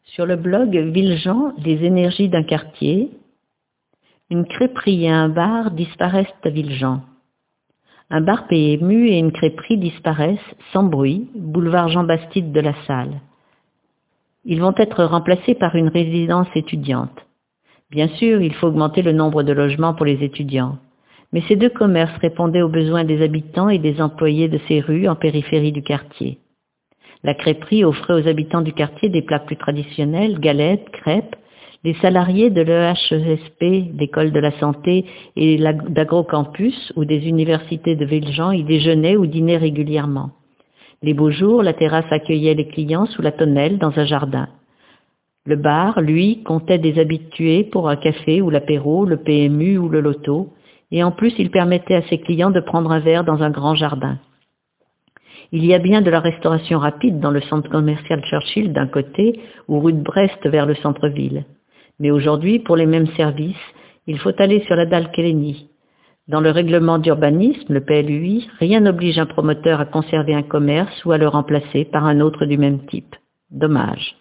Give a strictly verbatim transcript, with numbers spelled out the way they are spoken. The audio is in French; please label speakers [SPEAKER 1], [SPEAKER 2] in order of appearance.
[SPEAKER 1] Sur le blog Villejean, les énergies d'un quartier, une crêperie et un bar disparaissent à Villejean. Un bar P M U et une crêperie disparaissent sans bruit, boulevard Jean-Bastide de la Salle. Ils vont être remplacés par une résidence étudiante. Bien sûr, il faut augmenter le nombre de logements pour les étudiants. Mais ces deux commerces répondaient aux besoins des habitants et des employés de ces rues en périphérie du quartier. La crêperie offrait aux habitants du quartier des plats plus traditionnels, galettes, crêpes. Les salariés de l'E H E S P, l'école de la santé et d'Agrocampus ou des universités de Villejean y déjeunaient ou dînaient régulièrement. Les beaux jours, la terrasse accueillait les clients sous la tonnelle dans un jardin. Le bar, lui, comptait des habitués pour un café ou l'apéro, le P M U ou le loto, et en plus il permettait à ses clients de prendre un verre dans un grand jardin. Il y a bien de la restauration rapide dans le centre commercial Churchill d'un côté ou rue de Brest vers le centre-ville. Mais aujourd'hui, pour les mêmes services, il faut aller sur la dalle Kélény. Dans le règlement d'urbanisme, le P L U I, rien n'oblige un promoteur à conserver un commerce ou à le remplacer par un autre du même type. Dommage.